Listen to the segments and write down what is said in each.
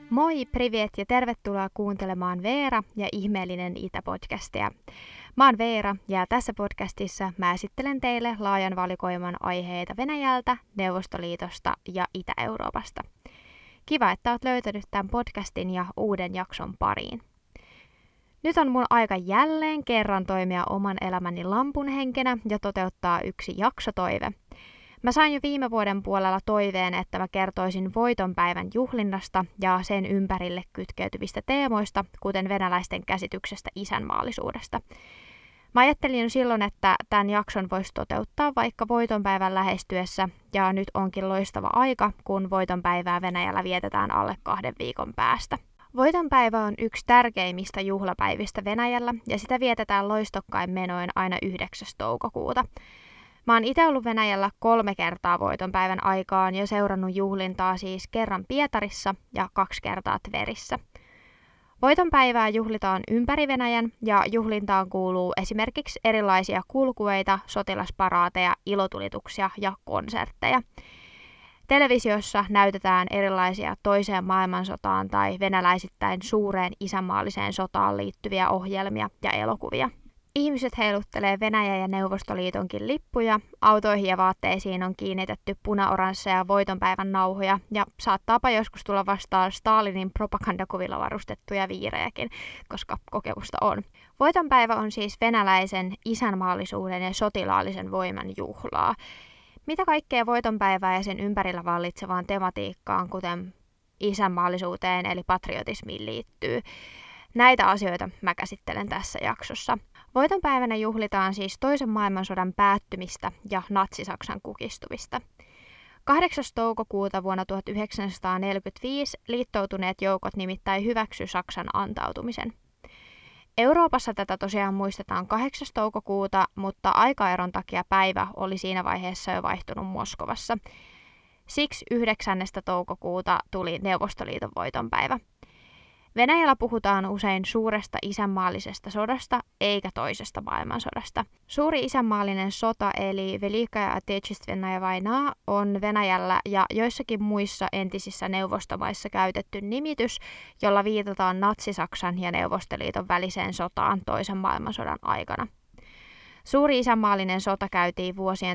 Moi, privet ja tervetuloa kuuntelemaan Veera ja ihmeellinen Itä-podcastia. Mä oon Veera ja tässä podcastissa mä esittelen teille laajan valikoiman aiheita Venäjältä, Neuvostoliitosta ja Itä-Euroopasta. Kiva, että oot löytänyt tämän podcastin ja uuden jakson pariin. Nyt on mun aika jälleen kerran toimia oman elämäni lampunhenkenä ja toteuttaa yksi jaksotoive. Mä sain jo viime vuoden puolella toiveen, että mä kertoisin voitonpäivän juhlinnasta ja sen ympärille kytkeytyvistä teemoista, kuten venäläisten käsityksestä isänmaallisuudesta. Mä ajattelin silloin, että tämän jakson voisi toteuttaa vaikka voitonpäivän lähestyessä, ja nyt onkin loistava aika, kun voitonpäivää Venäjällä vietetään alle 2 viikon päästä. Voitonpäivä on yksi tärkeimmistä juhlapäivistä Venäjällä, ja sitä vietetään loistokkain menoin aina 9. toukokuuta. Mä oon itse ollut Venäjällä 3 kertaa voitonpäivän aikaan ja seurannut juhlintaa siis kerran Pietarissa ja 2 kertaa Tverissä. Voitonpäivää juhlitaan ympäri Venäjän ja juhlintaan kuuluu esimerkiksi erilaisia kulkueita, sotilasparaateja, ilotulituksia ja konsertteja. Televisiossa näytetään erilaisia toiseen maailmansotaan tai venäläisittäin suureen isänmaalliseen sotaan liittyviä ohjelmia ja elokuvia. Ihmiset heiluttelee Venäjän ja Neuvostoliitonkin lippuja, autoihin ja vaatteisiin on kiinnitetty punaoransseja voitonpäivän nauhoja ja saattaapa joskus tulla vastaan Stalinin propagandakuvilla varustettuja viirejäkin, koska kokemusta on. Voitonpäivä on siis venäläisen isänmaallisuuden ja sotilaallisen voiman juhlaa. Mitä kaikkea voitonpäivää ja sen ympärillä vallitsevaan tematiikkaan, kuten isänmaallisuuteen eli patriotismiin liittyy? Näitä asioita mä käsittelen tässä jaksossa. Voitonpäivänä juhlitaan siis toisen maailmansodan päättymistä ja natsi-Saksan kukistumista. 8. toukokuuta vuonna 1945 liittoutuneet joukot nimittäin hyväksy Saksan antautumisen. Euroopassa tätä tosiaan muistetaan 8. toukokuuta, mutta aikaeron takia päivä oli siinä vaiheessa jo vaihtunut Moskovassa. Siksi 9. toukokuuta tuli Neuvostoliiton voitonpäivä. Venäjällä puhutaan usein suuresta isänmaallisesta sodasta eikä toisesta maailmansodasta. Suuri isänmaallinen sota eli Velikaya Otechestvennaja vaina on Venäjällä ja joissakin muissa entisissä neuvostomaissa käytetty nimitys, jolla viitataan natsi-Saksan ja Neuvostoliiton väliseen sotaan toisen maailmansodan aikana. Suuri isänmaallinen sota käytiin vuosien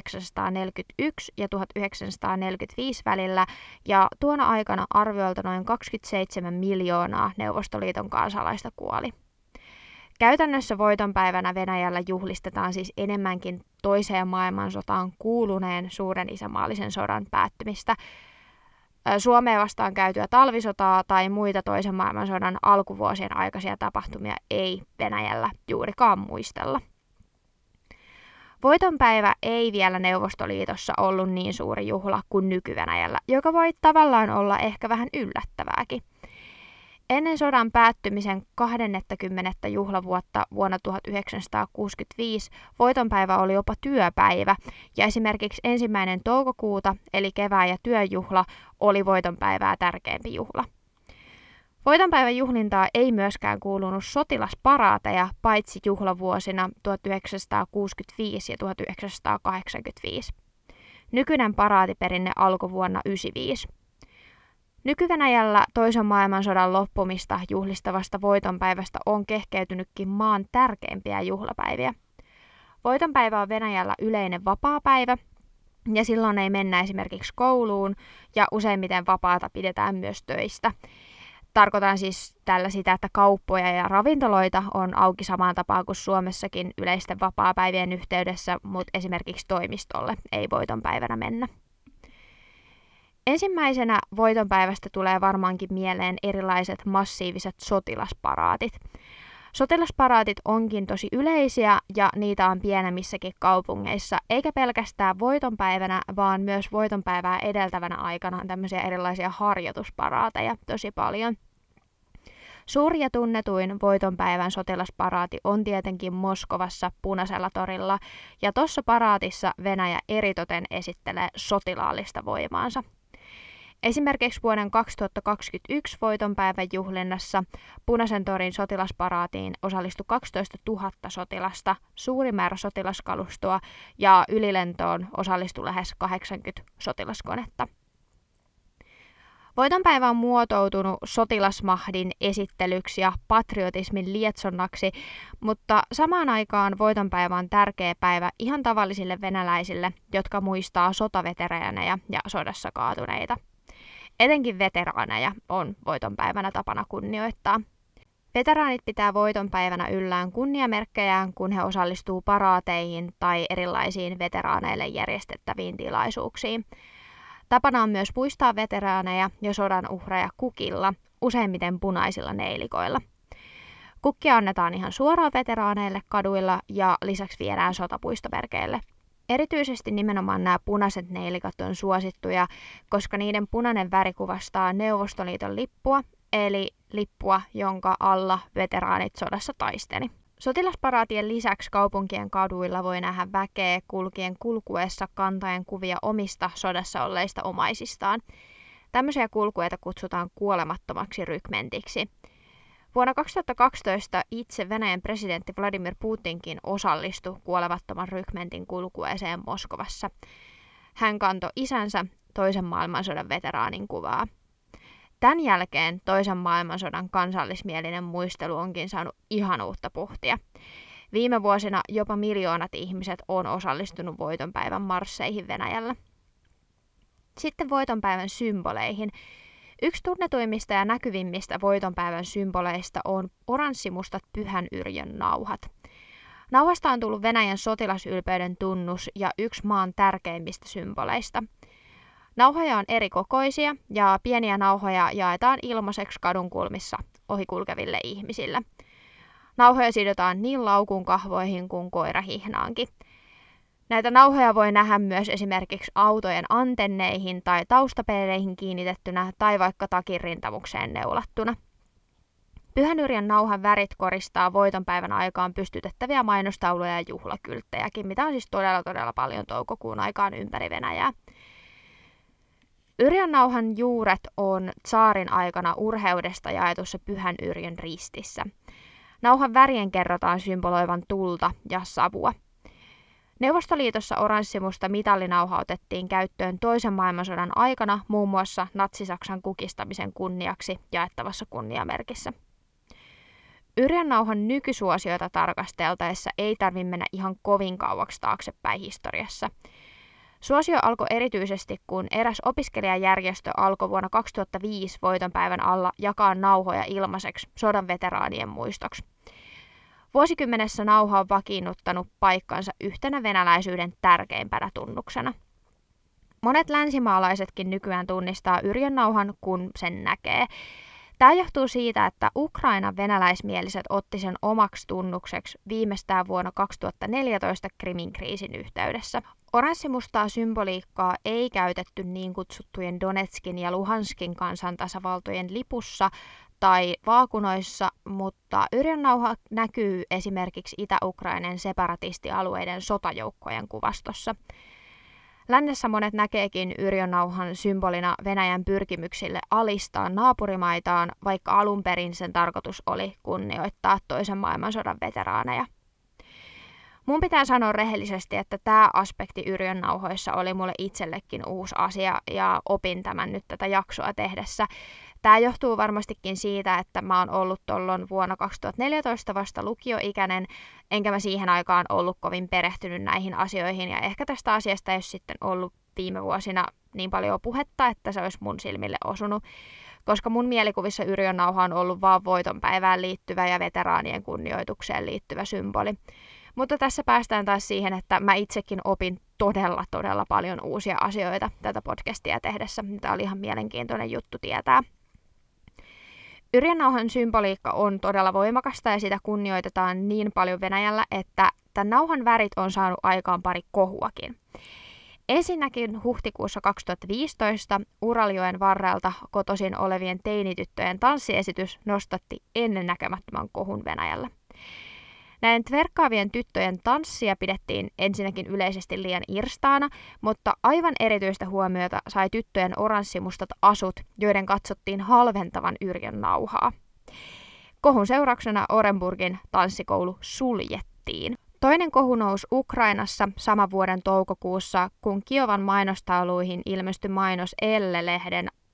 1941 ja 1945 välillä, ja tuona aikana arviolta noin 27 miljoonaa Neuvostoliiton kansalaista kuoli. Käytännössä voitonpäivänä Venäjällä juhlistetaan siis enemmänkin toiseen maailmansotaan kuuluneen suuren isänmaallisen sodan päättymistä. Suomea vastaan käytyä talvisotaa tai muita toisen maailmansodan alkuvuosien aikaisia tapahtumia ei Venäjällä juurikaan muistella. Voitonpäivä ei vielä Neuvostoliitossa ollut niin suuri juhla kuin nyky-Venäjällä, joka voi tavallaan olla ehkä vähän yllättävääkin. Ennen sodan päättymisen 20. juhlavuotta vuonna 1965 voitonpäivä oli jopa työpäivä, ja esimerkiksi 1. toukokuuta eli kevään- ja työjuhla oli voitonpäivää tärkeämpi juhla. Voitonpäivän juhlintaa ei myöskään kuulunut sotilasparaateja paitsi juhlavuosina 1965 ja 1985. Nykyinen paraatiperinne alkoi vuonna 1995. Nyky-Venäjällä toisen maailmansodan loppumista juhlistavasta voitonpäivästä on kehkeytynytkin maan tärkeimpiä juhlapäiviä. Voitonpäivä on Venäjällä yleinen vapaapäivä, ja silloin ei mennä esimerkiksi kouluun, ja useimmiten vapaata pidetään myös töistä. Tarkoitan siis tällä sitä, että kauppoja ja ravintoloita on auki samaan tapaan kuin Suomessakin yleisten vapaapäivien yhteydessä, mutta esimerkiksi toimistolle ei voitonpäivänä mennä. Ensimmäisenä voitonpäivästä tulee varmaankin mieleen erilaiset massiiviset sotilasparaatit. Sotilasparaatit onkin tosi yleisiä ja niitä on pienemmissäkin kaupungeissa, eikä pelkästään voitonpäivänä, vaan myös voitonpäivää edeltävänä aikana on tämmöisiä erilaisia harjoitusparaateja tosi paljon. Suuri ja tunnetuin voitonpäivän sotilasparaati on tietenkin Moskovassa Punaisella torilla, ja tuossa paraatissa Venäjä eritoten esittelee sotilaallista voimaansa. Esimerkiksi vuoden 2021 voitonpäivän juhlinnassa Punaisen torin sotilasparaatiin osallistui 12 000 sotilasta, suuri määrä sotilaskalustoa ja ylilentoon osallistui lähes 80 sotilaskonetta. Voitonpäivä on muotoutunut sotilasmahdin esittelyksi ja patriotismin lietsonnaksi, mutta samaan aikaan voitonpäivä on tärkeä päivä ihan tavallisille venäläisille, jotka muistaa sotaveteraaneja ja sodassa kaatuneita. Etenkin veteraaneja on voitonpäivänä tapana kunnioittaa. Veteraanit pitää voitonpäivänä yllään kunniamerkkejään, kun he osallistuu paraateihin tai erilaisiin veteraaneille järjestettäviin tilaisuuksiin. Tapana on myös muistaa veteraaneja ja sodan uhreja kukilla, useimmiten punaisilla neilikoilla. Kukkia annetaan ihan suoraan veteraaneille kaduilla ja lisäksi viedään sotapuistomerkeille. Erityisesti nimenomaan nämä punaiset neilikat on suosittuja, koska niiden punainen väri kuvastaa Neuvostoliiton lippua, eli lippua, jonka alla veteraanit sodassa taisteli. Sotilasparaatien lisäksi kaupunkien kaduilla voi nähdä väkeä kulkien kulkuessa kantaen kuvia omista sodassa olleista omaisistaan. Tämmöisiä kulkueita kutsutaan kuolemattomaksi rykmentiksi. Vuonna 2012 itse Venäjän presidentti Vladimir Putinkin osallistui kuolemattoman rykmentin kulkueeseen Moskovassa. Hän kantoi isänsä toisen maailmansodan veteraanin kuvaa. Tämän jälkeen toisen maailmansodan kansallismielinen muistelu onkin saanut ihan uutta puhtia. Viime vuosina jopa miljoonat ihmiset on osallistunut voitonpäivän marsseihin Venäjällä. Sitten voitonpäivän symboleihin. Yksi tunnetuimmista ja näkyvimmistä voitonpäivän symboleista on oranssimustat Pyhän Yrjön nauhat. Nauhasta on tullut Venäjän sotilasylpeyden tunnus ja yksi maan tärkeimmistä symboleista. Nauhoja on eri kokoisia ja pieniä nauhoja jaetaan ilmaiseksi kadunkulmissa ohikulkeville ihmisille. Nauhoja sidotaan niin laukun kahvoihin kuin koirahihnaankin. Näitä nauhoja voi nähdä myös esimerkiksi autojen antenneihin tai taustapeleihin kiinnitettynä tai vaikka takin rintamukseen neulattuna. Pyhän Yrjön nauhan värit koristaa voitonpäivän aikaan pystytettäviä mainostauluja ja juhlakylttejäkin, mitä on siis todella paljon toukokuun aikaan ympäri Venäjää. Yrjön nauhan juuret on tsaarin aikana urheudesta jaetussa Pyhän Yrjön ristissä. Nauhan värien kerrotaan symboloivan tulta ja savua. Neuvostoliitossa oranssimusta mitallinauha otettiin käyttöön toisen maailmansodan aikana muun muassa Natsi-Saksan kukistamisen kunniaksi jaettavassa kunniamerkissä. Yrjön nauhan nykysuosiota tarkasteltaessa ei tarvitse mennä ihan kovin kauaksi taaksepäin historiassa. Suosio alkoi erityisesti, kun eräs opiskelijajärjestö alkoi vuonna 2005 voitonpäivän alla jakaa nauhoja ilmaiseksi sodan veteraanien muistoksi. Vuosikymmenessä nauha on vakiinnuttanut paikkansa yhtenä venäläisyyden tärkeimpänä tunnuksena. Monet länsimaalaisetkin nykyään tunnistaa Yrjön nauhan, kun sen näkee. Tämä johtuu siitä, että Ukrainan venäläismieliset otti sen omaksi tunnukseksi viimeistään vuonna 2014 Krimin kriisin yhteydessä. Oranssimustaa symboliikkaa ei käytetty niin kutsuttujen Donetskin ja Luhanskin kansantasavaltojen lipussa tai vaakunoissa, mutta Yrjön nauha näkyy esimerkiksi Itä-Ukrainan separatistialueiden sotajoukkojen kuvastossa. Lännessä monet näkeekin Yrjön nauhan symbolina Venäjän pyrkimyksille alistaa naapurimaitaan, vaikka alun perin sen tarkoitus oli kunnioittaa toisen maailmansodan veteraaneja. Mun pitää sanoa rehellisesti, että tämä aspekti Yrjön nauhoissa oli mulle itsellekin uusi asia ja opin tämän nyt tätä jaksoa tehdessä. Tämä johtuu varmastikin siitä, että mä oon ollut tuolloin vuonna 2014 vasta lukioikäinen, enkä mä siihen aikaan ollut kovin perehtynyt näihin asioihin, ja ehkä tästä asiasta ei ole sitten ollut viime vuosina niin paljon puhetta, että se olisi mun silmille osunut, koska mun mielikuvissa Yrjön nauha on ollut vaan voitonpäivään liittyvä ja veteraanien kunnioitukseen liittyvä symboli. Mutta tässä päästään taas siihen, että mä itsekin opin todella paljon uusia asioita tätä podcastia tehdessä. Tämä oli ihan mielenkiintoinen juttu tietää. Yrjön nauhan symboliikka on todella voimakasta ja sitä kunnioitetaan niin paljon Venäjällä, että tämän nauhan värit on saanut aikaan pari kohuakin. Ensinnäkin huhtikuussa 2015 Uraljoen varrelta kotoisin olevien teinityttöjen tanssiesitys nostatti ennennäkemättömän kohun Venäjällä. Näiden tverkkaavien tyttöjen tanssia pidettiin ensinnäkin yleisesti liian irstaana, mutta aivan erityistä huomiota sai tyttöjen oranssimustat asut, joiden katsottiin halventavan Yrjön nauhaa. Kohun seurauksena Orenburgin tanssikoulu suljettiin. Toinen kohu nousi Ukrainassa saman vuoden toukokuussa, kun Kiovan mainostauluihin ilmestyi mainos Elle-lehden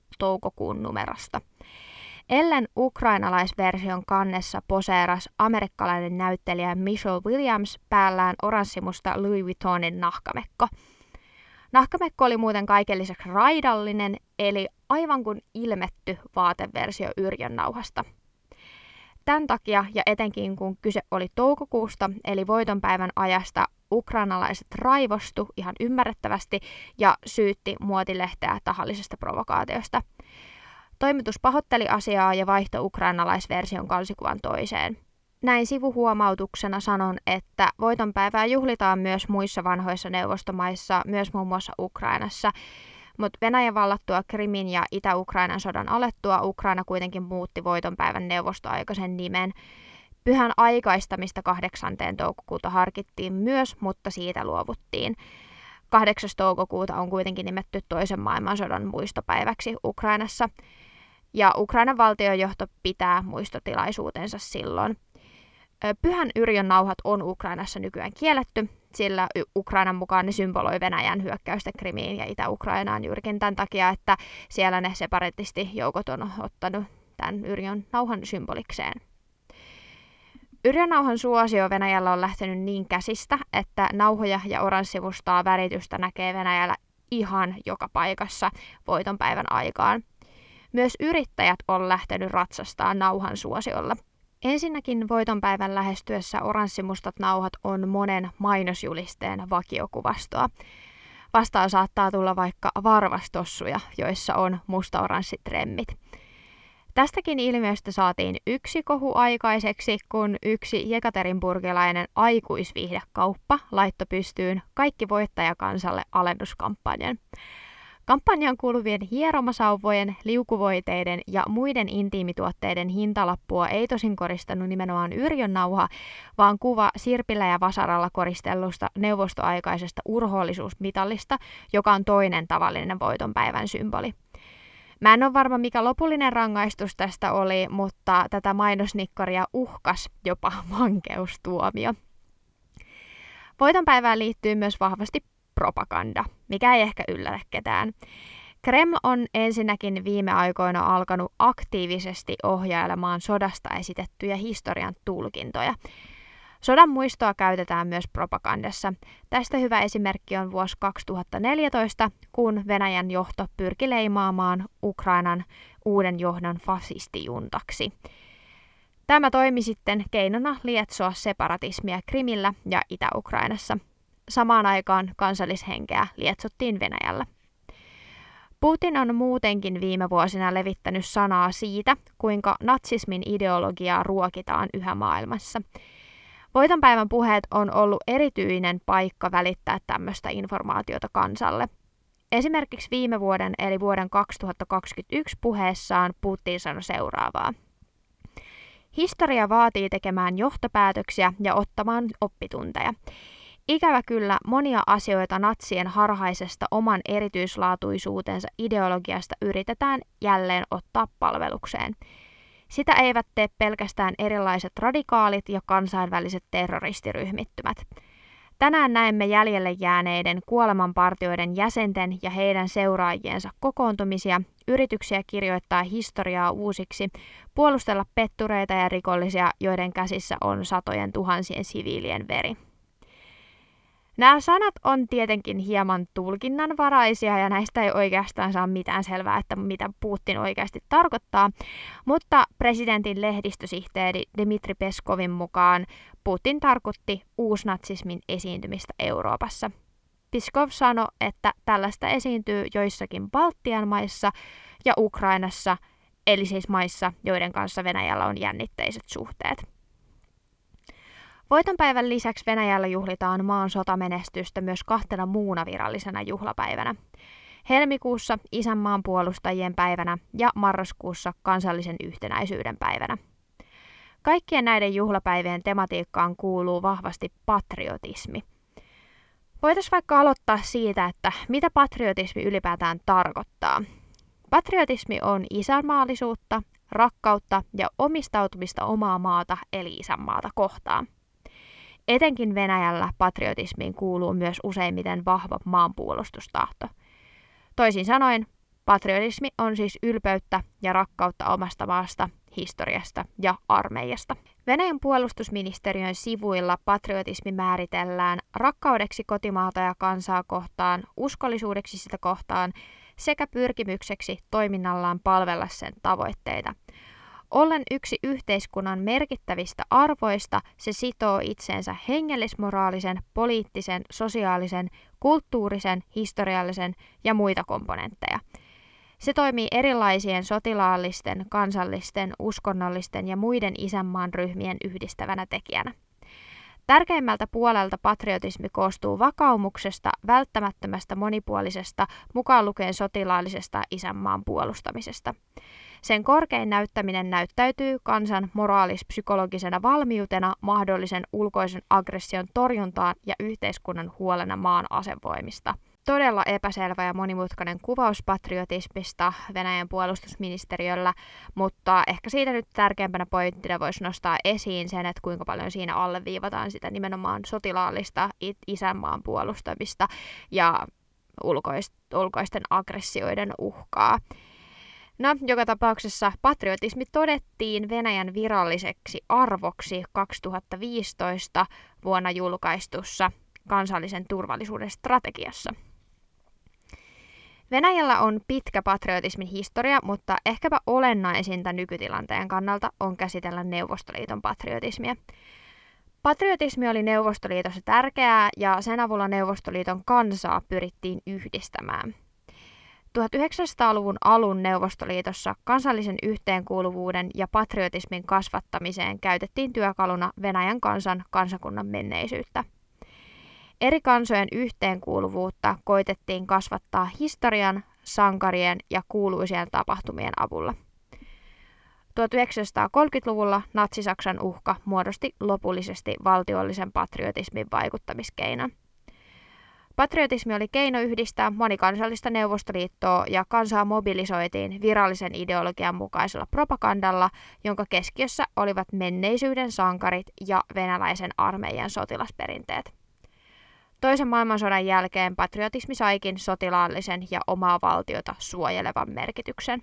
toukokuun numerosta. Ellen ukrainalaisversion kannessa poseeras amerikkalainen näyttelijä Michelle Williams päällään oranssimusta Louis Vuittonin nahkamekko. Nahkamekko oli muuten kaiken lisäksi raidallinen, eli aivan kuin ilmetty vaateversio Yrjönnauhasta. Tämän takia, ja etenkin kun kyse oli toukokuusta, eli voitonpäivän ajasta, ukrainalaiset raivostu ihan ymmärrettävästi ja syytti muotilehteä tahallisesta provokaatiosta. Toimitus pahoitteli asiaa ja vaihtoi ukrainalaisversion kansikuvan toiseen. Näin sivuhuomautuksena sanon, että voitonpäivää juhlitaan myös muissa vanhoissa neuvostomaissa, myös muun muassa Ukrainassa. Mutta Venäjän vallattua Krimin ja Itä-Ukrainan sodan alettua Ukraina kuitenkin muutti voitonpäivän neuvostoaikaisen nimen. Pyhän aikaistamista 8. toukokuuta harkittiin myös, mutta siitä luovuttiin. 8. toukokuuta on kuitenkin nimetty toisen maailmansodan muistopäiväksi Ukrainassa. Ja Ukrainan valtionjohto pitää muistotilaisuutensa silloin. Pyhän Yrjönnauhat on Ukrainassa nykyään kielletty, sillä Ukrainan mukaan ne symboloi Venäjän hyökkäystä Krimiin ja Itä-Ukrainaan juurikin tämän takia, että siellä ne separatistijoukot on ottanut tämän Yrjönnauhan symbolikseen. Yrjönnauhan suosio Venäjällä on lähtenyt niin käsistä, että nauhoja ja oranssimustaa väritystä näkee Venäjällä ihan joka paikassa voitonpäivän aikaan. Myös yrittäjät on lähtenyt ratsastaan nauhan suosiolla. Ensinnäkin voitonpäivän lähestyessä oranssimustat nauhat on monen mainosjulisteen vakiokuvastoa. Vastaan saattaa tulla vaikka varvastossuja, joissa on musta-oranssit remmit. Tästäkin ilmiöstä saatiin yksi kohu aikaiseksi, kun yksi jekaterinburgilainen aikuisviihdekauppa laittoi pystyyn kaikki voittajakansalle alennuskampanjan. Kampanjaan kuuluvien hieromasauvojen, liukuvoiteiden ja muiden intiimituotteiden hintalappua ei tosin koristanut nimenomaan Yrjönnauha, vaan kuva sirpillä ja vasaralla koristellusta neuvostoaikaisesta urhoollisuusmitallista, joka on toinen tavallinen voitonpäivän symboli. Mä en ole varma, mikä lopullinen rangaistus tästä oli, mutta tätä mainosnikkaria uhkas jopa vankeustuomio. Voitonpäivään liittyy myös vahvasti propaganda, mikä ei ehkä yllätä ketään. Kreml on ensinnäkin viime aikoina alkanut aktiivisesti ohjailemaan sodasta esitettyjä historian tulkintoja. Sodan muistoa käytetään myös propagandassa. Tästä hyvä esimerkki on vuosi 2014, kun Venäjän johto pyrki leimaamaan Ukrainan uuden johdon fasistijuntaksi. Tämä toimi sitten keinona lietsoa separatismia Krimillä ja Itä-Ukrainassa. Samaan aikaan kansallishenkeä lietsottiin Venäjällä. Putin on muutenkin viime vuosina levittänyt sanaa siitä, kuinka natsismin ideologiaa ruokitaan yhä maailmassa. Voitonpäivän puheet on ollut erityinen paikka välittää tämmöistä informaatiota kansalle. Esimerkiksi viime vuoden eli vuoden 2021 puheessaan Putin sanoi seuraavaa. Historia vaatii tekemään johtopäätöksiä ja ottamaan oppitunteja. Ikävä kyllä monia asioita natsien harhaisesta oman erityislaatuisuutensa ideologiasta yritetään jälleen ottaa palvelukseen. Sitä eivät tee pelkästään erilaiset radikaalit ja kansainväliset terroristiryhmittymät. Tänään näemme jäljelle jääneiden kuolemanpartioiden jäsenten ja heidän seuraajiensa kokoontumisia, yrityksiä kirjoittaa historiaa uusiksi, puolustella pettureita ja rikollisia, joiden käsissä on satojen tuhansien siviilien veri. Nämä sanat on tietenkin hieman tulkinnanvaraisia ja näistä ei oikeastaan saa mitään selvää, että mitä Putin oikeasti tarkoittaa, mutta presidentin lehdistösihteeri Dmitri Peskovin mukaan Putin tarkoitti uusnatsismin esiintymistä Euroopassa. Peskov sanoi, että tällaista esiintyy joissakin Baltian maissa ja Ukrainassa, eli siis maissa, joiden kanssa Venäjällä on jännitteiset suhteet. Voitonpäivän lisäksi Venäjällä juhlitaan maan sotamenestystä myös 2 muuna virallisena juhlapäivänä. Helmikuussa isänmaan puolustajien päivänä ja marraskuussa kansallisen yhtenäisyyden päivänä. Kaikkien näiden juhlapäivien tematiikkaan kuuluu vahvasti patriotismi. Voitaisiin vaikka aloittaa siitä, että mitä patriotismi ylipäätään tarkoittaa. Patriotismi on isänmaallisuutta, rakkautta ja omistautumista omaa maata eli isänmaata kohtaan. Etenkin Venäjällä patriotismiin kuuluu myös useimmiten vahva maanpuolustustahto. Toisin sanoen, Patriotismi on siis ylpeyttä ja rakkautta omasta maasta, historiasta ja armeijasta. Venäjän puolustusministeriön sivuilla patriotismi määritellään rakkaudeksi kotimaata ja kansaa kohtaan, uskollisuudeksi sitä kohtaan sekä pyrkimykseksi toiminnallaan palvella sen tavoitteita. Ollen yksi yhteiskunnan merkittävistä arvoista, se sitoo itseensä hengellismoraalisen, poliittisen, sosiaalisen, kulttuurisen, historiallisen ja muita komponentteja. Se toimii erilaisien sotilaallisten, kansallisten, uskonnollisten ja muiden isänmaan ryhmien yhdistävänä tekijänä. Tärkeimmältä puolelta patriotismi koostuu vakaumuksesta, välttämättömästä monipuolisesta, mukaan lukien sotilaallisesta isänmaan puolustamisesta. Sen korkein näyttäminen näyttäytyy kansan moraalis-psykologisena valmiutena mahdollisen ulkoisen aggression torjuntaan ja yhteiskunnan huolena maan asevoimista. Todella epäselvä ja monimutkainen kuvaus patriotismista Venäjän puolustusministeriöllä, mutta ehkä siitä nyt tärkeimpänä pointtina voisi nostaa esiin sen, että kuinka paljon siinä alleviivataan sitä nimenomaan sotilaallista isänmaan puolustamista ja ulkoisten aggressioiden uhkaa. No, joka tapauksessa patriotismi todettiin Venäjän viralliseksi arvoksi 2015 vuonna julkaistussa kansallisen turvallisuuden strategiassa. Venäjällä on pitkä patriotismin historia, mutta ehkäpä olennaisinta nykytilanteen kannalta on käsitellä Neuvostoliiton patriotismia. Patriotismi oli Neuvostoliitossa tärkeää ja sen avulla Neuvostoliiton kansaa pyrittiin yhdistämään. 1900-luvun alun Neuvostoliitossa kansallisen yhteenkuuluvuuden ja patriotismin kasvattamiseen käytettiin työkaluna Venäjän kansakunnan menneisyyttä. Eri kansojen yhteenkuuluvuutta koitettiin kasvattaa historian, sankarien ja kuuluisien tapahtumien avulla. 1930-luvulla natsi-Saksan uhka muodosti lopullisesti valtiollisen patriotismin vaikuttamiskeinon. Patriotismi oli keino yhdistää monikansallista Neuvostoliittoa ja kansaa mobilisoitiin virallisen ideologian mukaisella propagandalla, jonka keskiössä olivat menneisyyden sankarit ja venäläisen armeijan sotilasperinteet. Toisen maailmansodan jälkeen patriotismi saikin sotilaallisen ja omaa valtiota suojelevan merkityksen.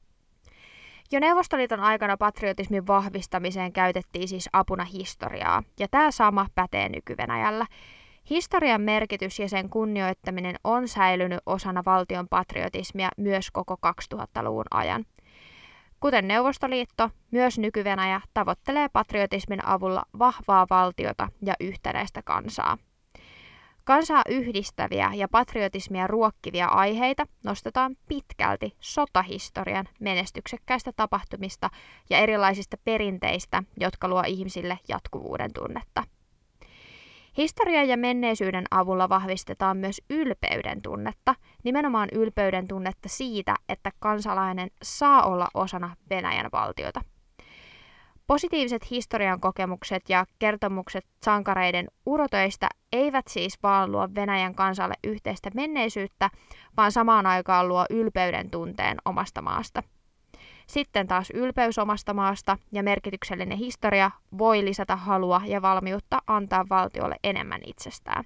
Jo Neuvostoliiton aikana patriotismin vahvistamiseen käytettiin siis apuna historiaa, ja tämä sama pätee nyky-Venäjällä. Historian merkitys ja sen kunnioittaminen on säilynyt osana valtion patriotismia myös koko 2000-luvun ajan. Kuten Neuvostoliitto, myös nyky-Venäjä tavoittelee patriotismin avulla vahvaa valtiota ja yhtenäistä kansaa. Kansaa yhdistäviä ja patriotismia ruokkivia aiheita nostetaan pitkälti sotahistorian menestyksekkäistä tapahtumista ja erilaisista perinteistä, jotka luo ihmisille jatkuvuuden tunnetta. Historian ja menneisyyden avulla vahvistetaan myös ylpeyden tunnetta, nimenomaan ylpeyden tunnetta siitä, että kansalainen saa olla osana Venäjän valtiota. Positiiviset historian kokemukset ja kertomukset sankareiden urotöistä eivät siis vaan luo Venäjän kansalle yhteistä menneisyyttä, vaan samaan aikaan luo ylpeyden tunteen omasta maasta. Sitten taas ylpeys omasta maasta ja merkityksellinen historia voi lisätä halua ja valmiutta antaa valtiolle enemmän itsestään.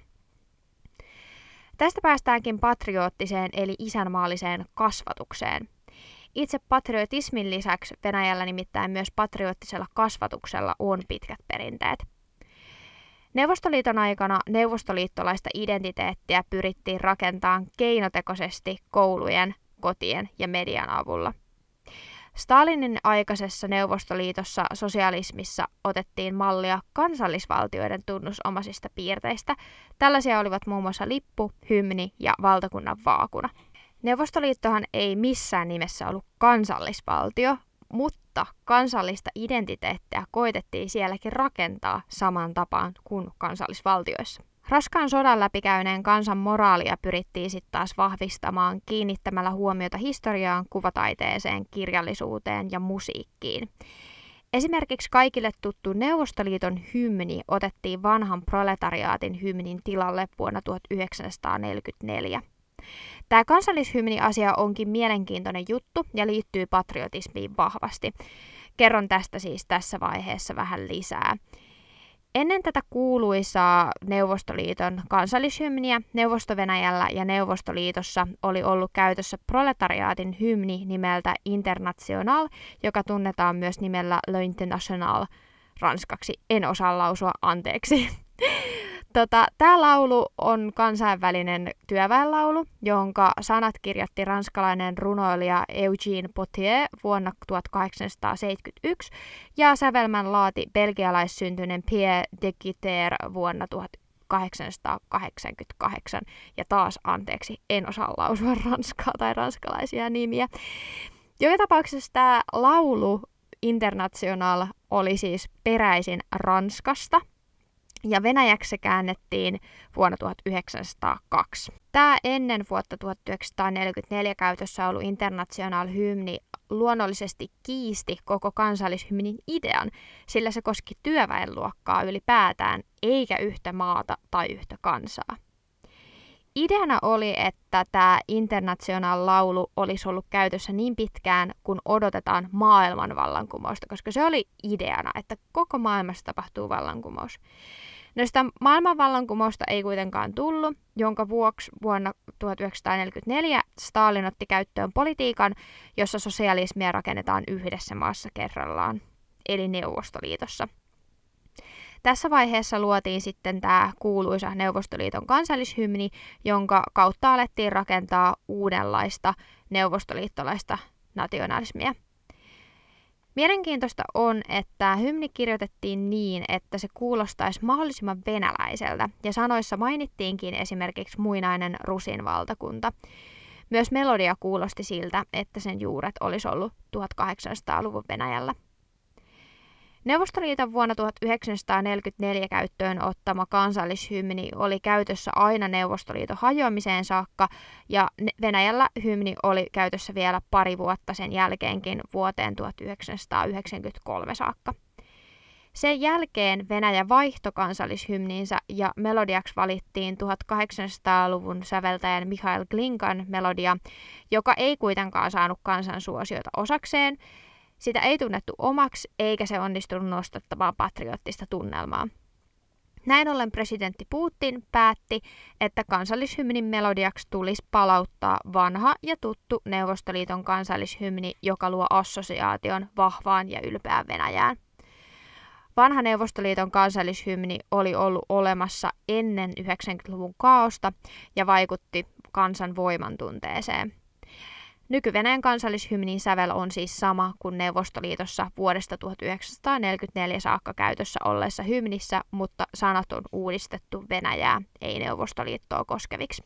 Tästä päästäänkin patrioottiseen eli isänmaalliseen kasvatukseen. Itse patriotismin lisäksi Venäjällä nimittäin myös patrioottisella kasvatuksella on pitkät perinteet. Neuvostoliiton aikana neuvostoliittolaista identiteettiä pyrittiin rakentamaan keinotekoisesti koulujen, kotien ja median avulla. Stalinin aikaisessa Neuvostoliitossa sosialismissa otettiin mallia kansallisvaltioiden tunnusomaisista piirteistä. Tällaisia olivat muun muassa lippu, hymni ja valtakunnan vaakuna. Neuvostoliittohan ei missään nimessä ollut kansallisvaltio, mutta kansallista identiteettiä koitettiin sielläkin rakentaa saman tapaan kuin kansallisvaltioissa. Raskaan sodan läpikäyneen kansan moraalia pyrittiin sitten taas vahvistamaan kiinnittämällä huomiota historiaan, kuvataiteeseen, kirjallisuuteen ja musiikkiin. Esimerkiksi kaikille tuttu Neuvostoliiton hymni otettiin vanhan proletariaatin hymnin tilalle vuonna 1944. Tämä kansallishymni-asia onkin mielenkiintoinen juttu ja liittyy patriotismiin vahvasti. Kerron tästä siis tässä vaiheessa vähän lisää. Ennen tätä kuuluisaa Neuvostoliiton kansallishymniä Neuvosto-Venäjällä ja Neuvostoliitossa oli ollut käytössä proletariaatin hymni nimeltä International, joka tunnetaan myös nimellä L'International ranskaksi. En osaa lausua, anteeksi. Tämä laulu on kansainvälinen työväenlaulu, jonka sanat kirjoitti ranskalainen runoilija Eugène Pottier vuonna 1871 ja sävelmän laati belgialaissyntyinen Pierre de Guiter vuonna 1888. Ja taas anteeksi, en osaa lausua ranskaa tai ranskalaisia nimiä. Joka tapauksessa tämä laulu International oli siis peräisin Ranskasta. Ja venäjäksi se käännettiin vuonna 1902. Tämä ennen vuotta 1944 käytössä ollut International-hymni luonnollisesti kiisti koko kansallishymnin idean, sillä se koski työväenluokkaa ylipäätään, eikä yhtä maata tai yhtä kansaa. Ideana oli, että tämä International-laulu olisi ollut käytössä niin pitkään, kun odotetaan maailmanvallankumousta, koska se oli ideana, että koko maailmassa tapahtuu vallankumous. No sitä maailmanvallankumousta ei kuitenkaan tullut, jonka vuoksi vuonna 1944 Stalin otti käyttöön politiikan, jossa sosialismia rakennetaan yhdessä maassa kerrallaan, eli Neuvostoliitossa. Tässä vaiheessa luotiin sitten tämä kuuluisa Neuvostoliiton kansallishymni, jonka kautta alettiin rakentaa uudenlaista neuvostoliittolaista nationalismia. Mielenkiintoista on, että hymni kirjoitettiin niin, että se kuulostaisi mahdollisimman venäläiseltä, ja sanoissa mainittiinkin esimerkiksi muinainen Rusin valtakunta. Myös melodia kuulosti siltä, että sen juuret olisi ollut 1800-luvun Venäjällä. Neuvostoliiton vuonna 1944 käyttöön ottama kansallishymni oli käytössä aina Neuvostoliiton hajoamiseen saakka, ja Venäjällä hymni oli käytössä vielä pari vuotta sen jälkeenkin vuoteen 1993 saakka. Sen jälkeen Venäjä vaihtoi kansallishymninsä ja melodiaksi valittiin 1800-luvun säveltäjän Mikhail Glinkan melodia, joka ei kuitenkaan saanut kansan suosiota osakseen. Sitä ei tunnettu omaksi, eikä se onnistunut nostattamaan patriottista tunnelmaa. Näin ollen presidentti Putin päätti, että kansallishymnin melodiaksi tulisi palauttaa vanha ja tuttu Neuvostoliiton kansallishymni, joka luo assosiaation vahvaan ja ylpeään Venäjään. Vanha Neuvostoliiton kansallishymni oli ollut olemassa ennen 90-luvun kaaosta ja vaikutti kansan voimantunteeseen. Nyky-Venäjän kansallishymnin sävel on siis sama kuin Neuvostoliitossa vuodesta 1944 saakka käytössä olleessa hymnissä, mutta sanat on uudistettu Venäjää, ei Neuvostoliittoa koskeviksi.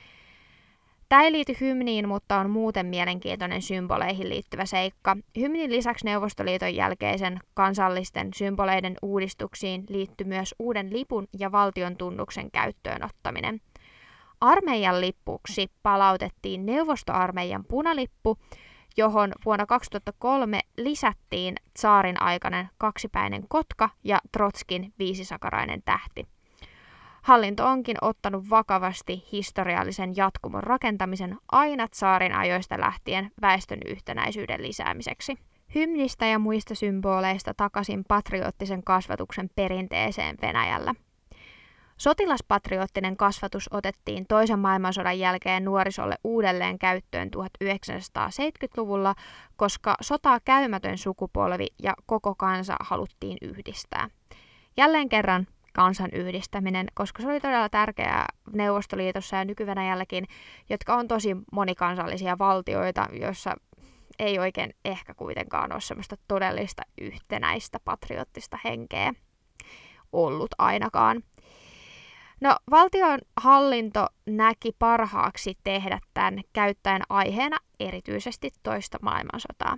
Tämä ei liity hymniin, mutta on muuten mielenkiintoinen symboleihin liittyvä seikka. Hymnin lisäksi Neuvostoliiton jälkeisen kansallisten symboleiden uudistuksiin liittyi myös uuden lipun ja valtion tunnuksen käyttöönottaminen. Armeijan lippuksi palautettiin neuvostoarmeijan punalippu, johon vuonna 2003 lisättiin tsaarin aikainen kaksipäinen kotka ja Trotskin viisisakarainen tähti. Hallinto onkin ottanut vakavasti historiallisen jatkumon rakentamisen aina tsaarin ajoista lähtien väestön yhtenäisyyden lisäämiseksi. Hymnistä ja muista symboleista takaisin patriottisen kasvatuksen perinteeseen Venäjällä. Sotilaspatriottinen kasvatus otettiin toisen maailmansodan jälkeen nuorisolle uudelleen käyttöön 1970-luvulla, koska sotaa käymätön sukupolvi ja koko kansa haluttiin yhdistää. Jälleen kerran kansan yhdistäminen, koska se oli todella tärkeää Neuvostoliitossa ja Nyky-Venäjälläkin, jotka on tosi monikansallisia valtioita, joissa ei oikein ehkä kuitenkaan ole semmoista todellista yhtenäistä patriottista henkeä ollut ainakaan. No, valtion hallinto näki parhaaksi tehdä tämän käyttäen aiheena erityisesti toista maailmansotaa.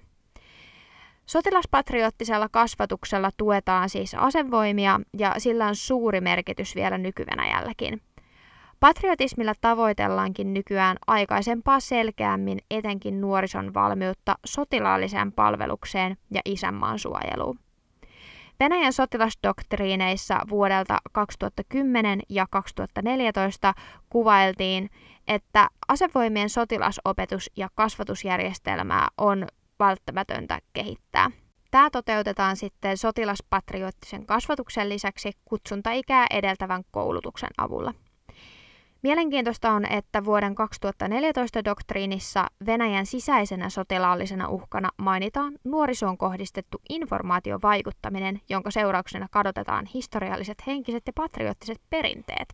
Sotilaspatriottisella kasvatuksella tuetaan siis asevoimia ja sillä on suuri merkitys vielä Nyky-Venäjälläkin. Patriotismilla tavoitellaankin nykyään aikaisempaa selkeämmin etenkin nuorison valmiutta sotilaalliseen palvelukseen ja isänmaan suojeluun. Venäjän sotilasdoktriineissa vuodelta 2010 ja 2014 kuvailtiin, että asevoimien sotilasopetus- ja kasvatusjärjestelmää on välttämätöntä kehittää. Tämä toteutetaan sitten sotilaspatriottisen kasvatuksen lisäksi kutsuntaikää edeltävän koulutuksen avulla. Mielenkiintoista on, että vuoden 2014 doktriinissa Venäjän sisäisenä sotilaallisena uhkana mainitaan nuorisoon kohdistettu informaatiovaikuttaminen, jonka seurauksena kadotetaan historialliset, henkiset ja patriottiset perinteet.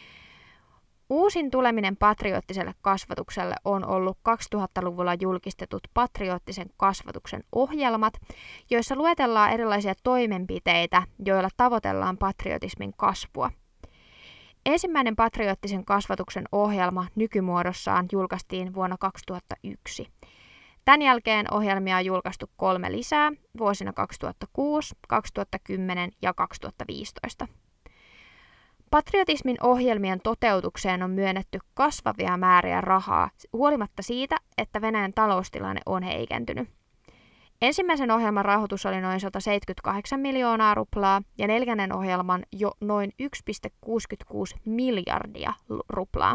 Uusin tuleminen patriottiselle kasvatukselle on ollut 2000-luvulla julkistetut patriottisen kasvatuksen ohjelmat, joissa luetellaan erilaisia toimenpiteitä, joilla tavoitellaan patriotismin kasvua. Ensimmäinen patriottisen kasvatuksen ohjelma nykymuodossaan julkaistiin vuonna 2001. Tämän jälkeen ohjelmia on julkaistu 3 lisää vuosina 2006, 2010 ja 2015. Patriotismin ohjelmien toteutukseen on myönnetty kasvavia määriä rahaa huolimatta siitä, että Venäjän taloustilanne on heikentynyt. Ensimmäisen ohjelman rahoitus oli noin 178 miljoonaa ruplaa ja 4. ohjelman jo noin 1,66 miljardia ruplaa.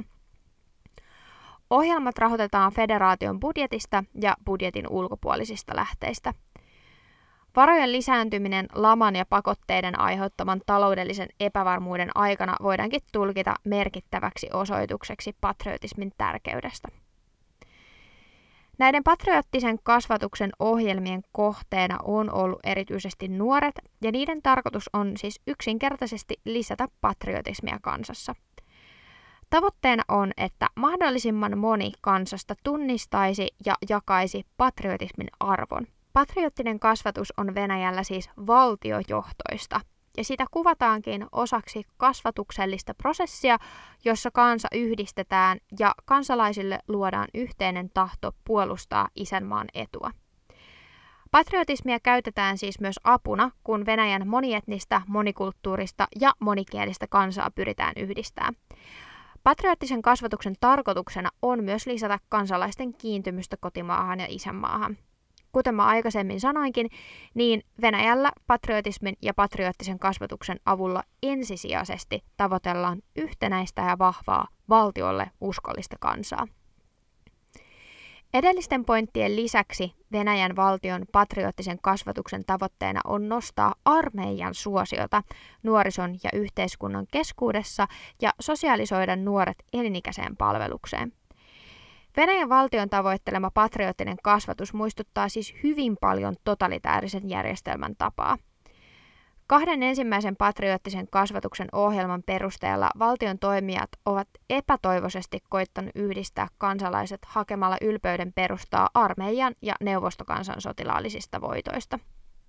Ohjelmat rahoitetaan federaation budjetista ja budjetin ulkopuolisista lähteistä. Varojen lisääntyminen laman ja pakotteiden aiheuttaman taloudellisen epävarmuuden aikana voidaankin tulkita merkittäväksi osoitukseksi patriotismin tärkeydestä. Näiden patriottisen kasvatuksen ohjelmien kohteena on ollut erityisesti nuoret, ja niiden tarkoitus on siis yksinkertaisesti lisätä patriotismia kansassa. Tavoitteena on, että mahdollisimman moni kansasta tunnistaisi ja jakaisi patriotismin arvon. Patriottinen kasvatus on Venäjällä siis valtiojohtoista, ja sitä kuvataankin osaksi kasvatuksellista prosessia, jossa kansa yhdistetään ja kansalaisille luodaan yhteinen tahto puolustaa isänmaan etua. Patriotismia käytetään siis myös apuna, kun Venäjän monietnistä, monikulttuurista ja monikielistä kansaa pyritään yhdistämään. Patriottisen kasvatuksen tarkoituksena on myös lisätä kansalaisten kiintymystä kotimaahan ja isänmaahan. Kuten mä aikaisemmin sanoinkin, niin Venäjällä patriotismin ja patriottisen kasvatuksen avulla ensisijaisesti tavoitellaan yhtenäistä ja vahvaa valtiolle uskollista kansaa. Edellisten pointtien lisäksi Venäjän valtion patriottisen kasvatuksen tavoitteena on nostaa armeijan suosiota nuorison ja yhteiskunnan keskuudessa ja sosialisoida nuoret elinikäiseen palvelukseen. Venäjän valtion tavoittelema patriottinen kasvatus muistuttaa siis hyvin paljon totalitäärisen järjestelmän tapaa. 2 ensimmäisen patriottisen kasvatuksen ohjelman perusteella valtion toimijat ovat epätoivoisesti koittanut yhdistää kansalaiset hakemalla ylpeyden perustaa armeijan ja neuvostokansan sotilaallisista voitoista.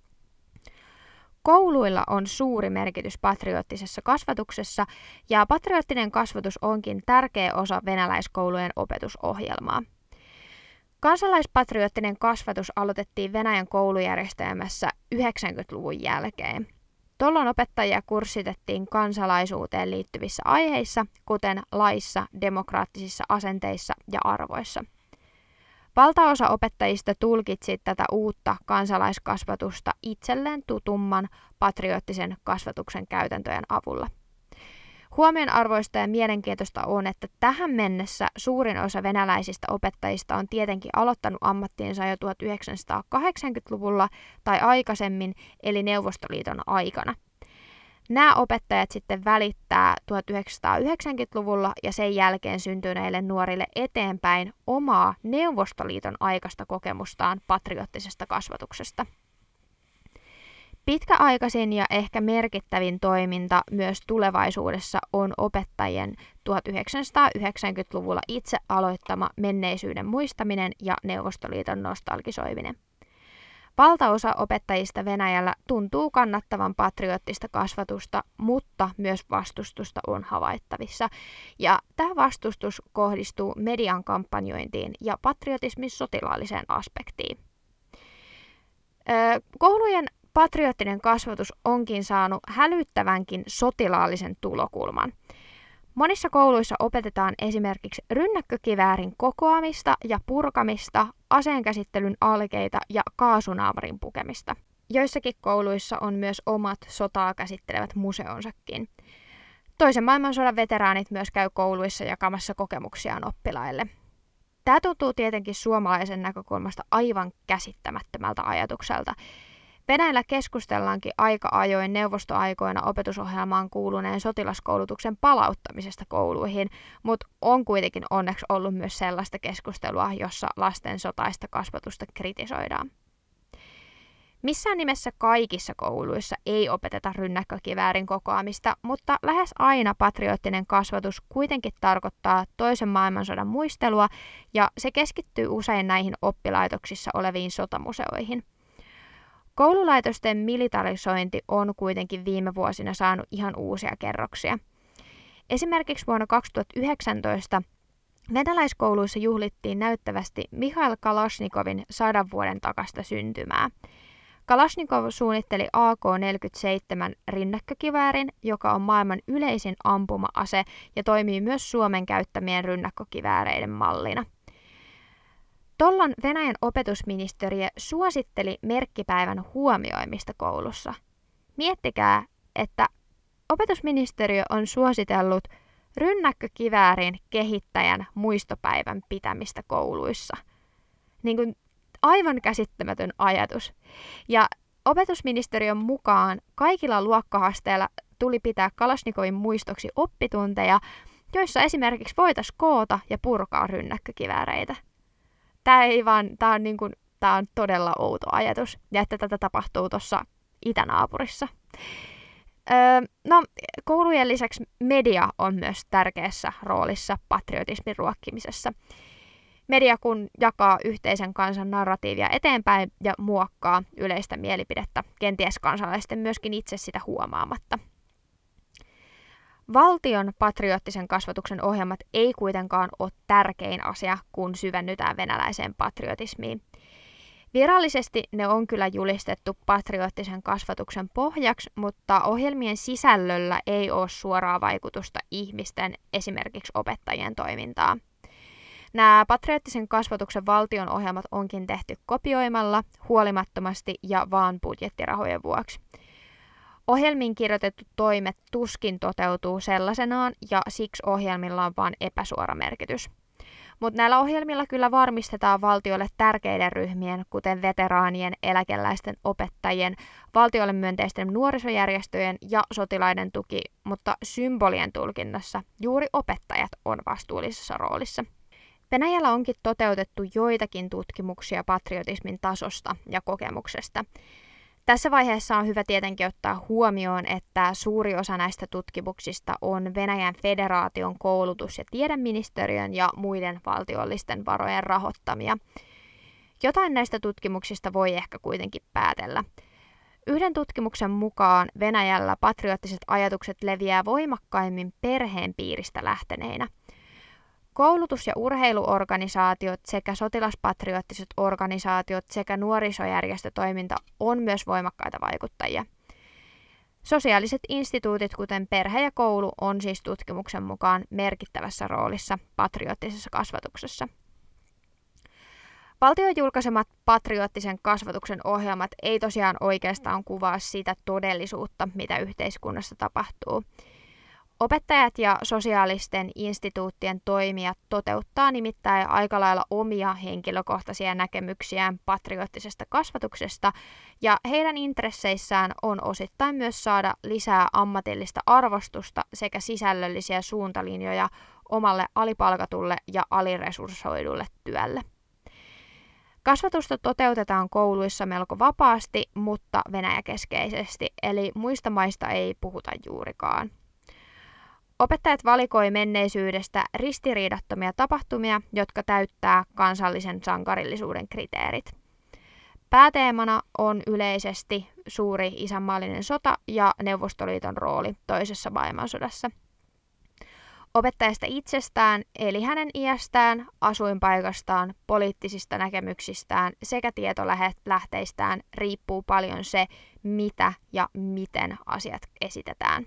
Kouluilla on suuri merkitys patriottisessa kasvatuksessa, ja patriottinen kasvatus onkin tärkeä osa venäläiskoulujen opetusohjelmaa. Kansalaispatriottinen kasvatus aloitettiin Venäjän koulujärjestelmässä 90-luvun jälkeen. Tuolloin opettajia kurssitettiin kansalaisuuteen liittyvissä aiheissa, kuten laissa, demokraattisissa asenteissa ja arvoissa. Valtaosa opettajista tulkitsi tätä uutta kansalaiskasvatusta itselleen tutumman patriottisen kasvatuksen käytäntöjen avulla. Huomionarvoista ja mielenkiintoista on, että tähän mennessä suurin osa venäläisistä opettajista on tietenkin aloittanut ammattiinsa jo 1980-luvulla tai aikaisemmin, eli Neuvostoliiton aikana. Nämä opettajat sitten välittää 1990-luvulla ja sen jälkeen syntyneille nuorille eteenpäin omaa Neuvostoliiton aikaista kokemustaan patriottisesta kasvatuksesta. Pitkäaikaisin ja ehkä merkittävin toiminta myös tulevaisuudessa on opettajien 1990-luvulla itse aloittama menneisyyden muistaminen ja Neuvostoliiton nostalgisoiminen. Valtaosa opettajista Venäjällä tuntuu kannattavan patriottista kasvatusta, mutta myös vastustusta on havaittavissa. Ja tämä vastustus kohdistuu median kampanjointiin ja patriotismin sotilaalliseen aspektiin. Koulujen patriottinen kasvatus onkin saanut hälyttävänkin sotilaallisen tulokulman. Monissa kouluissa opetetaan esimerkiksi rynnäkkökiväärin kokoamista ja purkamista, aseenkäsittelyn alkeita ja kaasunaamarin pukemista. Joissakin kouluissa on myös omat sotaa käsittelevät museonsakin. Toisen maailmansodan veteraanit myös käy kouluissa jakamassa kokemuksiaan oppilaille. Tämä tuntuu tietenkin suomalaisen näkökulmasta aivan käsittämättömältä ajatukselta. Venäjällä keskustellaankin aika ajoin neuvostoaikoina opetusohjelmaan kuuluneen sotilaskoulutuksen palauttamisesta kouluihin, mutta on kuitenkin onneksi ollut myös sellaista keskustelua, jossa lasten sotaista kasvatusta kritisoidaan. Missään nimessä kaikissa kouluissa ei opeteta rynnäkkökiväärin kokoamista, mutta lähes aina patriottinen kasvatus kuitenkin tarkoittaa toisen maailmansodan muistelua ja se keskittyy usein näihin oppilaitoksissa oleviin sotamuseoihin. Koululaitosten militarisointi on kuitenkin viime vuosina saanut ihan uusia kerroksia. Esimerkiksi vuonna 2019 venäläiskouluissa juhlittiin näyttävästi Mikhail Kalasnikovin 100 vuoden takasta syntymää. Kalasnikov suunnitteli AK-47 rynnäkkökiväärin, joka on maailman yleisin ampuma-ase ja toimii myös Suomen käyttämien rynnäkkökivääreiden mallina. Tollon Venäjän opetusministeriö suositteli merkkipäivän huomioimista koulussa. Miettikää, että opetusministeriö on suositellut rynnäkkökiväärin kehittäjän muistopäivän pitämistä kouluissa. Niin kuin aivan käsittämätön ajatus. Ja opetusministeriön mukaan kaikilla luokkaasteilla tuli pitää Kalasnikovin muistoksi oppitunteja, joissa esimerkiksi voitaisiin koota ja purkaa rynnäkkökivääreitä. Tämä on todella outo ajatus, ja että tätä tapahtuu tuossa itänaapurissa. Koulujen lisäksi media on myös tärkeässä roolissa patriotismin ruokkimisessa. Media kun jakaa yhteisen kansan narratiivia eteenpäin ja muokkaa yleistä mielipidettä, kenties kansalaisten myöskin itse sitä huomaamatta. Valtion patriottisen kasvatuksen ohjelmat ei kuitenkaan ole tärkein asia, kun syvennytään venäläiseen patriotismiin. Virallisesti ne on kyllä julistettu patriottisen kasvatuksen pohjaksi, mutta ohjelmien sisällöllä ei ole suoraa vaikutusta ihmisten, esimerkiksi opettajien toimintaan. Nämä patriottisen kasvatuksen valtion ohjelmat onkin tehty kopioimalla, huolimattomasti ja vaan budjettirahojen vuoksi. Ohjelmiin kirjoitetut toimet tuskin toteutuu sellaisenaan ja siksi ohjelmilla on vain epäsuora merkitys. Mutta näillä ohjelmilla kyllä varmistetaan valtiolle tärkeiden ryhmien, kuten veteraanien, eläkeläisten, opettajien, valtiolle myönteisten nuorisojärjestöjen ja sotilaiden tuki, mutta symbolien tulkinnassa juuri opettajat on vastuullisessa roolissa. Venäjällä onkin toteutettu joitakin tutkimuksia patriotismin tasosta ja kokemuksesta. Tässä vaiheessa on hyvä tietenkin ottaa huomioon, että suuri osa näistä tutkimuksista on Venäjän federaation koulutus- ja tiedeministeriön ja muiden valtiollisten varojen rahoittamia. Jotain näistä tutkimuksista voi ehkä kuitenkin päätellä. Yhden tutkimuksen mukaan Venäjällä patriottiset ajatukset leviää voimakkaimmin perheen piiristä lähteneinä. Koulutus- ja urheiluorganisaatiot sekä sotilaspatriottiset organisaatiot sekä nuorisojärjestötoiminta on myös voimakkaita vaikuttajia. Sosiaaliset instituutit, kuten perhe ja koulu, on siis tutkimuksen mukaan merkittävässä roolissa patriottisessa kasvatuksessa. Valtion julkaisemat patriottisen kasvatuksen ohjelmat ei tosiaan oikeastaan kuvaa sitä todellisuutta, mitä yhteiskunnassa tapahtuu. Opettajat ja sosiaalisten instituuttien toimijat toteuttaa nimittäin aika lailla omia henkilökohtaisia näkemyksiään patriottisesta kasvatuksesta, ja heidän intresseissään on osittain myös saada lisää ammatillista arvostusta sekä sisällöllisiä suuntalinjoja omalle alipalkatulle ja aliresurssoidulle työlle. Kasvatusta toteutetaan kouluissa melko vapaasti, mutta venäjäkeskeisesti, eli muista maista ei puhuta juurikaan. Opettajat valikoi menneisyydestä ristiriidattomia tapahtumia, jotka täyttää kansallisen sankarillisuuden kriteerit. Pääteemana on yleisesti suuri isänmaallinen sota ja Neuvostoliiton rooli toisessa maailmansodassa. Opettajasta itsestään, eli hänen iästään, asuinpaikastaan, poliittisista näkemyksistään sekä tietolähteistään riippuu paljon se, mitä ja miten asiat esitetään.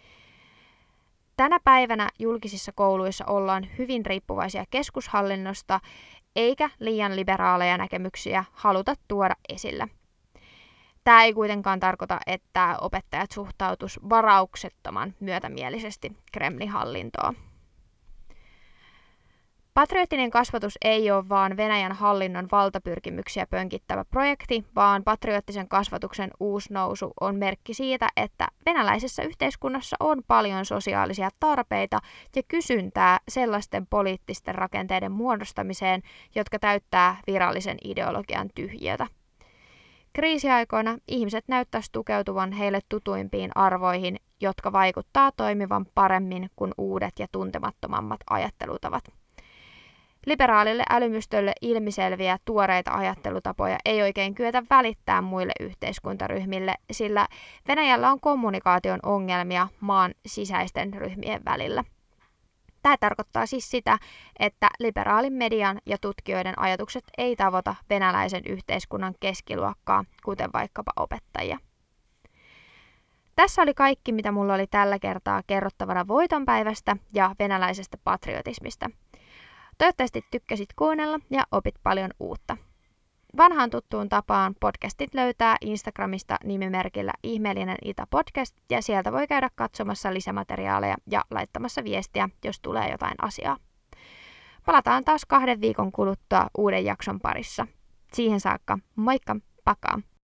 Tänä päivänä julkisissa kouluissa ollaan hyvin riippuvaisia keskushallinnosta, eikä liian liberaaleja näkemyksiä haluta tuoda esille. Tämä ei kuitenkaan tarkoita, että opettajat suhtautus varauksettoman myötämielisesti Kremlin hallintoon. Patriottinen kasvatus ei ole vaan Venäjän hallinnon valtapyrkimyksiä pönkittävä projekti, vaan patriottisen kasvatuksen uusi nousu on merkki siitä, että venäläisessä yhteiskunnassa on paljon sosiaalisia tarpeita ja kysyntää sellaisten poliittisten rakenteiden muodostamiseen, jotka täyttää virallisen ideologian tyhjiötä. Kriisiaikoina ihmiset näyttäisivät tukeutuvan heille tutuimpiin arvoihin, jotka vaikuttaa toimivan paremmin kuin uudet ja tuntemattomammat ajattelutavat. Liberaalille älymystölle ilmiselviä tuoreita ajattelutapoja ei oikein kyetä välittämään muille yhteiskuntaryhmille, sillä Venäjällä on kommunikaation ongelmia maan sisäisten ryhmien välillä. Tämä tarkoittaa siis sitä, että liberaalin median ja tutkijoiden ajatukset ei tavoita venäläisen yhteiskunnan keskiluokkaa, kuten vaikkapa opettajia. Tässä oli kaikki, mitä mulla oli tällä kertaa kerrottavana voitonpäivästä ja venäläisestä patriotismista. Toivottavasti tykkäsit kuunnella ja opit paljon uutta. Vanhaan tuttuun tapaan podcastit löytää Instagramista nimimerkillä Ihmeellinen Itä Podcast ja sieltä voi käydä katsomassa lisämateriaaleja ja laittamassa viestiä, jos tulee jotain asiaa. Palataan taas 2 viikon kuluttua uuden jakson parissa. Siihen saakka, moikka, pakaa!